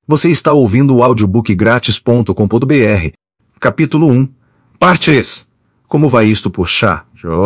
Você está ouvindo o audiobookgratis.com.br. Capítulo 1. Parte 3. Como vai isto por chá?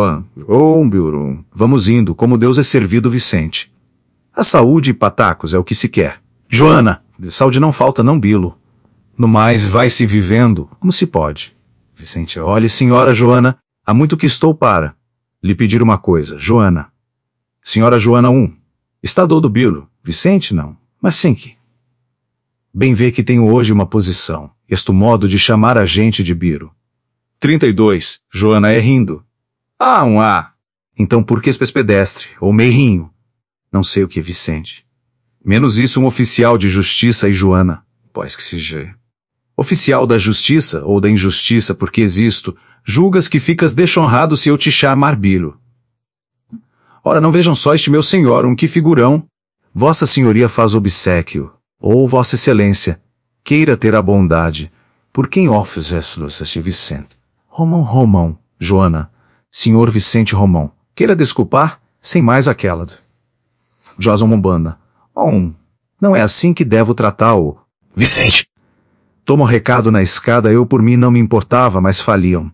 Biuro. Vamos indo, como Deus é servido, Vicente. A saúde e patacos é o que se quer. Joana, de saúde não falta não, Bilo. No mais, vai-se vivendo, como se pode. Vicente, olhe, senhora Joana, há muito que estou para lhe pedir uma coisa, Joana. Senhora Joana 1. Está do Bilo. Vicente, não, mas sim que. Bem vê que tenho hoje uma posição, este modo de chamar a gente de Biro. 32. Joana é rindo. Um A. Então por que espécie pedestre, ou meirrinho? Não sei o que, Vicente. Menos isso um oficial de justiça e Joana. Pois que seja. Oficial da justiça ou da injustiça, porque existo, julgas que ficas deshonrado se eu te chamar Biro. Ora, não vejam só este meu senhor, um que figurão. Vossa senhoria faz obséquio, ou vossa excelência, queira ter a bondade, por quem este Vicente. Romão, Joana, senhor Vicente Romão, queira desculpar, sem mais aquela. Joson Mombana, não é assim que devo tratar o Vicente. Toma o recado na escada, eu por mim não me importava, mas faliam.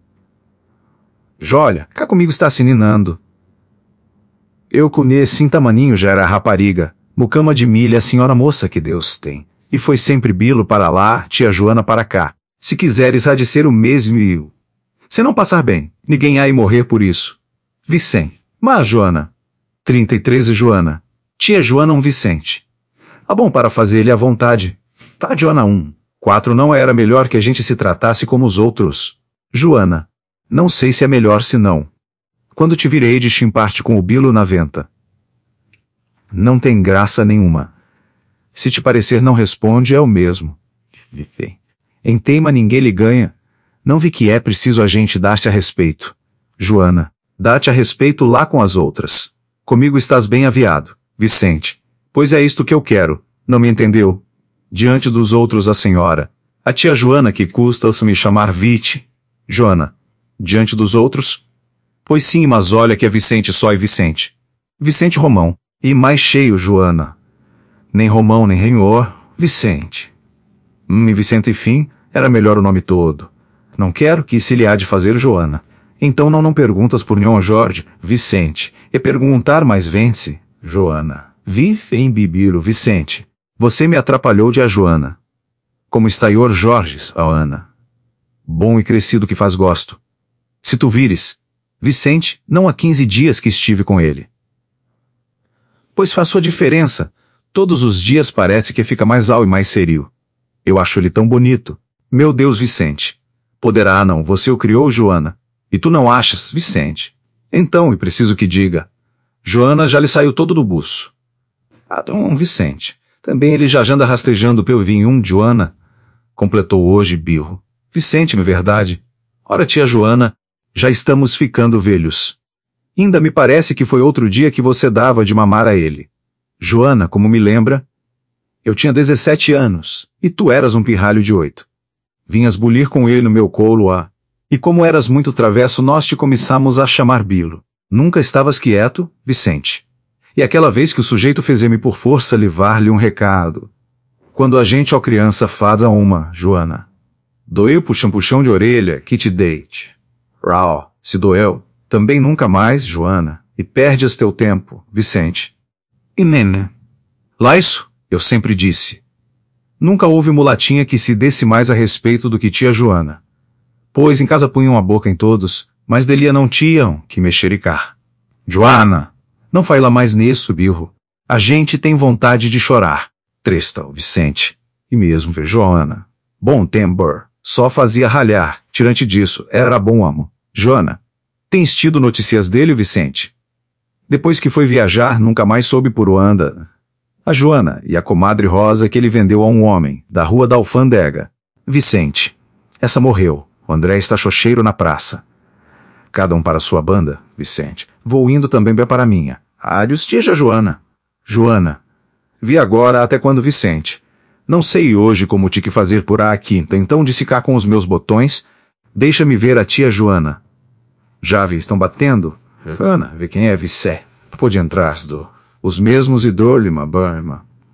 Jolha, cá comigo está se ninando. Eu conheci tamaninho já era rapariga, mucama de milha a senhora moça que Deus tem, e foi sempre Bilo para lá, tia Joana para cá. Se quiseres há de ser o mesmo e eu. Se não passar bem, ninguém há de morrer por isso. Vicente. Mas Joana. 33 e Joana. Tia Joana Vicente. Bom para fazer-lhe à vontade. Tá, Joana 1. 4 não era melhor que a gente se tratasse como os outros. Joana. Não sei se é melhor se não. Quando te virei de chimpar-te com o Bilo na venta. Não tem graça nenhuma. Se te parecer não responde, é o mesmo. Em teima ninguém lhe ganha. Não vi que é preciso a gente dar-se a respeito. Joana, dá-te a respeito lá com as outras. Comigo estás bem aviado, Vicente. Pois é isto que eu quero, não me entendeu? Diante dos outros a senhora. A tia Joana que custa-se me chamar Vite. Joana, diante dos outros? Pois sim, mas olha que é Vicente só e Vicente. Vicente Romão. E mais cheio, Joana. Nem Romão, nem Renhor, Vicente. E Vicente, enfim, era melhor o nome todo. Não quero que se lhe há de fazer Joana. Então não perguntas por Nhon Jorge, Vicente. E perguntar mais vence, Joana. Vive em Bibiro, Vicente. Você me atrapalhou de a Joana. Como está Ior Jorges, a Ana. Bom e crescido que faz gosto. Se tu vires, Vicente, não há 15 dias que estive com ele. Pois faz sua diferença. Todos os dias parece que fica mais alto e mais serio. Eu acho ele tão bonito. Meu Deus, Vicente. Poderá não, você o criou, Joana. E tu não achas, Vicente? Então, e preciso que diga. Joana já lhe saiu todo do buço. Vicente. Também ele já anda rastejando pelo vinho Joana. Completou hoje, birro. Vicente, na verdade. Ora, tia Joana, já estamos ficando velhos. Ainda me parece que foi outro dia que você dava de mamar a ele. Joana, como me lembra? Eu tinha 17 anos, e tu eras um pirralho de 8. Vinhas bulir com ele no meu colo E como eras muito travesso nós te começamos a chamar Bilo. Nunca estavas quieto, Vicente. E aquela vez que o sujeito fez-me por força levar-lhe um recado. Quando a gente ó criança fada uma, Joana. Doeu puxão de orelha, que te deite. Rau, se doeu. Também nunca mais, Joana, e perdes teu tempo, Vicente. E nene. Lá isso, eu sempre disse. Nunca houve mulatinha que se desse mais a respeito do que tia Joana. Pois em casa punham a boca em todos, mas delia não tinham que mexericar. Joana, não fala mais nisso, birro. A gente tem vontade de chorar. Tresta, Vicente. E mesmo, Joana. Bom tempo, só fazia ralhar, tirante disso, era bom amo. Joana. Tens tido notícias dele, Vicente? Depois que foi viajar, nunca mais soube por onde anda. A Joana e a comadre Rosa que ele vendeu a um homem, da rua da Alfândega. Vicente. Essa morreu. O André está xoxeiro na praça. Cada um para sua banda, Vicente. Vou indo também bem para a minha. Adios, tia Joana. Joana. Vi agora até quando, Vicente. Não sei hoje como te que fazer por aqui, então disse cá com os meus botões. Deixa-me ver a tia Joana. Já vi, estão batendo? Ana, vê quem é Vicé. Pode entrar, os mesmos e dor-lhe uma barma.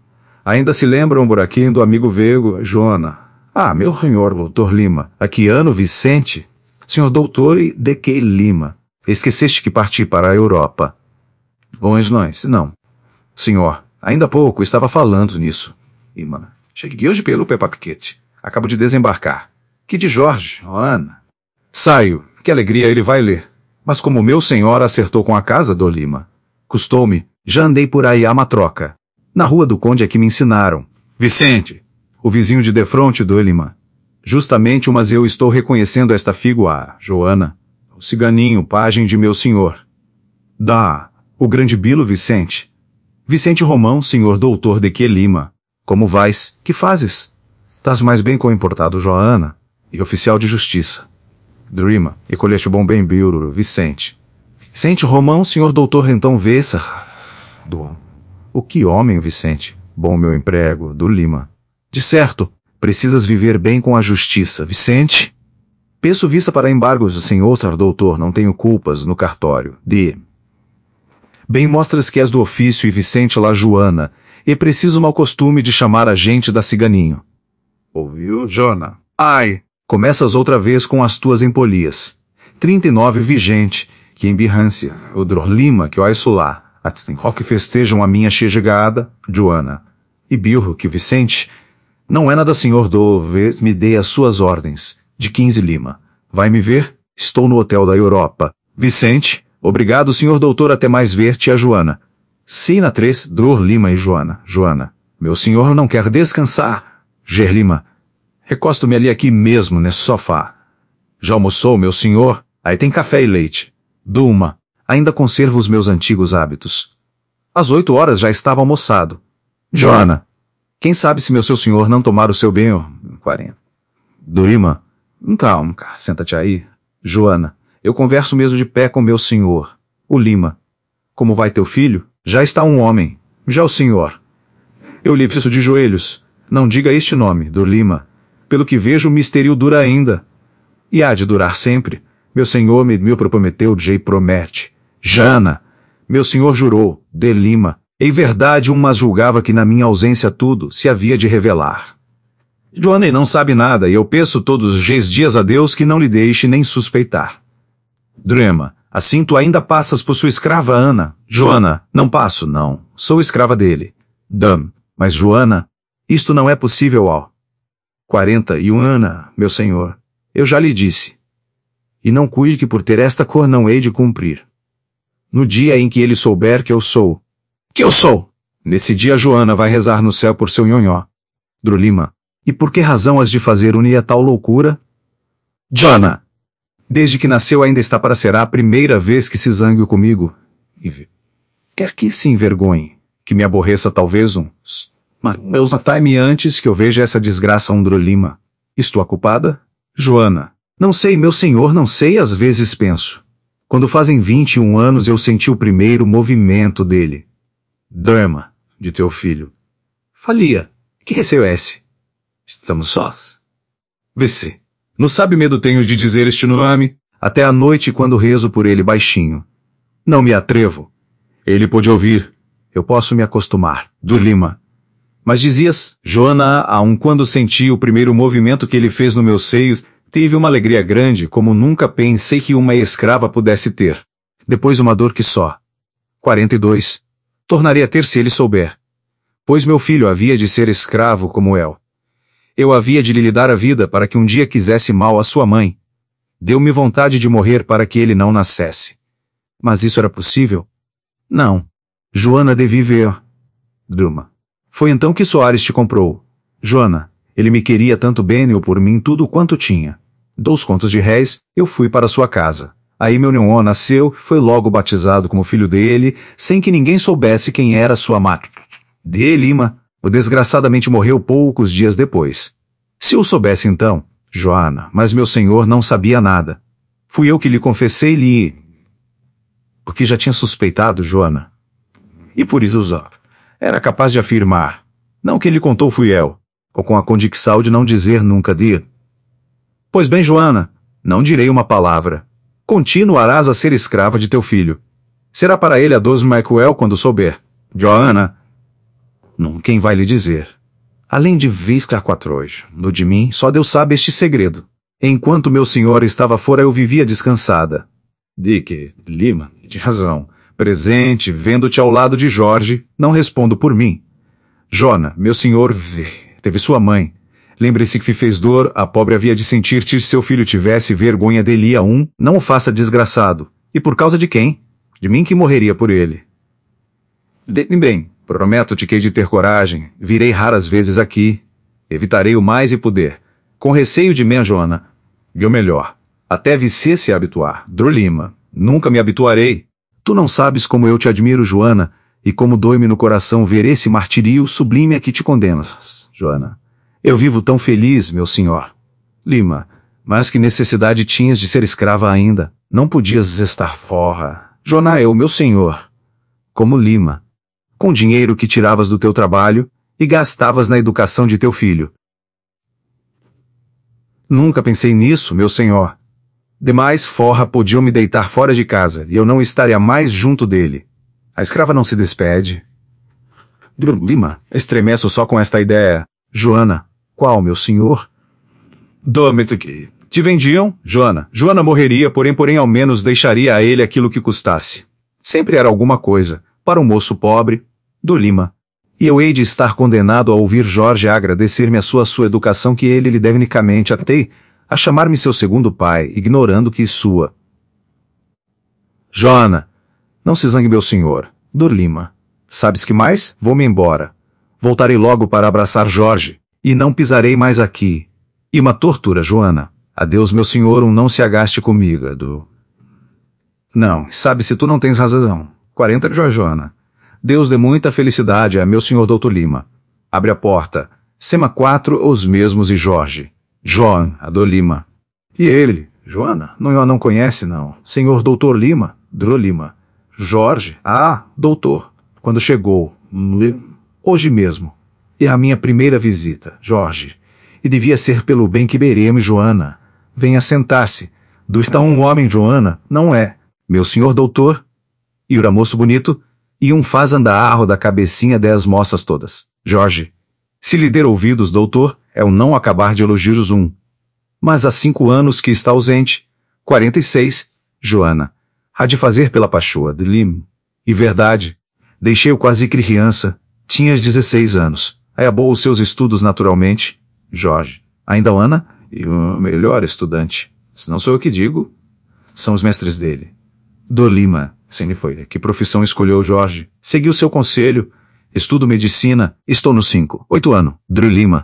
Ainda se lembra um buraquinho do amigo Vego, Joana? Ah, meu senhor doutor Lima. Aqui ano Vicente. Senhor doutor de que Lima. Esqueceste que parti para a Europa. Bons nós, não. Senhor, ainda há pouco estava falando nisso. Lima. Cheguei hoje pelo Peppa Piquete. Acabo de desembarcar. Que de Jorge, Ana. Saio. Que alegria ele vai ler. Mas como meu senhor acertou com a casa do Lima. Custou-me. Já andei por aí a matroca. Na rua do Conde é que me ensinaram. Vicente. O vizinho de defronte do Lima. Justamente, mas eu estou reconhecendo esta figura, Joana. O ciganinho, pajem de meu senhor. O grande Bilo Vicente. Vicente Romão, senhor doutor de que Lima. Como vais? Que fazes? Tás mais bem com o importado Joana e oficial de justiça. Drima, e colheste bom bem Bilo Vicente. Vicente Romão, senhor doutor então Vessa. O que homem, Vicente? Bom meu emprego, do Lima. De certo, precisas viver bem com a justiça, Vicente. Peço vista para embargos, senhor doutor, não tenho culpas no cartório. Bem mostras que és do ofício e Vicente lá Joana, e preciso mau costume de chamar a gente da ciganinho. Ouviu, Jona? Ai, começas outra vez com as tuas empolias. 39 vigente, que embirrância, o Dror Lima, que olha lá. Ó que festejam a minha chegada, Joana. E Bilro, que Vicente, não é nada senhor me dê as suas ordens, de 15 Lima. Vai me ver? Estou no hotel da Europa. Vicente, obrigado senhor doutor até mais ver-te a Joana. Sina 3, Dror Lima e Joana. Joana, meu senhor não quer descansar. Gerlima, recosto-me ali aqui mesmo, nesse sofá. Já almoçou, meu senhor? Aí tem café e leite. Duma, ainda conservo os meus antigos hábitos. Às 8 horas já estava almoçado. Joana, quem sabe se meu seu senhor não tomar o seu bem, 40. Durima, calma, senta-te aí. Joana, eu converso mesmo de pé com meu senhor. O Lima. Como vai teu filho? Já está um homem. Já o senhor. Eu lhe peço de joelhos. Não diga este nome, do Lima. Pelo que vejo, o mistério dura ainda. E há de durar sempre. Meu senhor me prometeu, promete. Jana, meu senhor jurou, de Lima. Em verdade, mas julgava que na minha ausência tudo se havia de revelar. Joana não sabe nada, e eu peço todos os dias a Deus que não lhe deixe nem suspeitar. Drema, assim tu ainda passas por sua escrava Ana. Joana, não passo, não. Sou escrava dele. Mas Joana, isto não é possível ao 41 Ana, meu senhor. Eu já lhe disse. E não cuide que por ter esta cor não hei de cumprir. No dia em que ele souber que eu sou. Que eu sou! Nesse dia Joana vai rezar no céu por seu nhonhó. Drolima, e por que razão has de fazer unir a tal loucura? Jona! Desde que nasceu ainda está para ser a primeira vez que se zangue comigo. Quer que se envergonhe, que me aborreça talvez uns. Mas meus matai-me antes que eu veja essa desgraça Drolima. Estou a culpada? Joana, não sei, meu senhor, não sei, às vezes penso. Quando fazem 21 anos eu senti o primeiro movimento dele. Drama, de teu filho. Falia, que receio é esse? Estamos sós. Vê-se. Não sabe medo tenho de dizer este nome, até à noite quando rezo por ele baixinho. Não me atrevo. Ele pôde ouvir. Eu posso me acostumar. Do Lima. Mas dizias, Joana, quando senti o primeiro movimento que ele fez no meu seio, tive uma alegria grande como nunca pensei que uma escrava pudesse ter. Depois uma dor que só. 42. Tornaria a ter se ele souber. Pois meu filho havia de ser escravo como eu. Eu havia de lhe dar a vida para que um dia quisesse mal a sua mãe. Deu-me vontade de morrer para que ele não nascesse. Mas isso era possível? Não. Joana devia ver. Druma. Foi então que Soares te comprou. Joana, ele me queria tanto bem ou por mim tudo quanto tinha. 2 contos de réis, eu fui para sua casa. Aí meu neon nasceu, foi logo batizado como filho dele, sem que ninguém soubesse quem era sua máquina. De Lima, o desgraçadamente morreu poucos dias depois. Se eu soubesse então, Joana, mas meu senhor não sabia nada. Fui eu que lhe confessei-lhe. Porque já tinha suspeitado, Joana. E por isso era capaz de afirmar. Não que ele contou fui eu, ou com a condição de não dizer nunca dir. Pois bem, Joana, não direi uma palavra. Continuarás a ser escrava de teu filho. Será para ele a 12 Michael quando souber. Joana. Quem vai lhe dizer? Além de viscar quatrois, no de mim, só Deus sabe este segredo. Enquanto meu senhor estava fora, eu vivia descansada. Dick, Lima, de razão. Presente, vendo-te ao lado de Jorge, não respondo por mim. Jona, meu senhor, teve sua mãe. Lembre-se que fez dor, a pobre havia de sentir-te se seu filho tivesse vergonha dele não o faça desgraçado. E por causa de quem? De mim que morreria por ele. Bem, prometo-te que hei de ter coragem, virei raras vezes aqui, evitarei o mais e puder. Com receio de mim, Jona, e o melhor, até você se habituar. Drolima, nunca me habituarei. Tu não sabes como eu te admiro, Joana, e como dói-me no coração ver esse martírio sublime a que te condenas, Joana. Eu vivo tão feliz, meu senhor. Lima, mas que necessidade tinhas de ser escrava ainda? Não podias estar fora. Joana, eu, meu senhor. Como Lima. Com dinheiro que tiravas do teu trabalho e gastavas na educação de teu filho. Nunca pensei nisso, meu senhor. Demais forra podiam me deitar fora de casa e eu não estaria mais junto dele. A escrava não se despede. Lima, estremeço só com esta ideia. Joana, qual, meu senhor? Dome-te que te vendiam, Joana. Joana morreria, porém ao menos deixaria a ele aquilo que custasse. Sempre era alguma coisa, para um moço pobre, do Lima. E eu hei de estar condenado a ouvir Jorge a agradecer-me a sua educação que ele lhe deve unicamente a chamar-me seu segundo pai, ignorando que sua. Joana, não se zangue, meu senhor. Dorlima. Sabes que mais? Vou-me embora. Voltarei logo para abraçar Jorge, e não pisarei mais aqui. E uma tortura, Joana. Adeus, meu senhor, não se agaste comigo, Não, sabe se tu não tens razão. 40 de Joana. Deus dê muita felicidade a meu senhor doutor Lima. Abre a porta. Sema 4 os mesmos e Jorge. João, a do Lima. E ele, Joana, não conhece, não. Senhor doutor Lima, Drolima. Jorge, doutor. Quando chegou, hoje mesmo. É a minha primeira visita, Jorge. E devia ser pelo bem que beremos, Joana. Venha sentar-se. Do está um homem, Joana, não é? Meu senhor doutor? E o moço bonito? E faz andar da cabecinha 10 moças todas. Jorge. Se lhe der ouvidos, doutor, é o não acabar de elogios Mas há 5 anos que está ausente. 46, Joana. Há de fazer pela pachoa de Lim. E verdade. Deixei-o quase criança. Tinhas 16 anos. Acabou os seus estudos naturalmente. Jorge. Ainda Ana? E o melhor estudante. Se não sou eu que digo, são os mestres dele. Dolima. Sempre foi. Que profissão escolheu Jorge? Seguiu seu conselho. Estudo medicina. Estou no 8 ano. Drolima.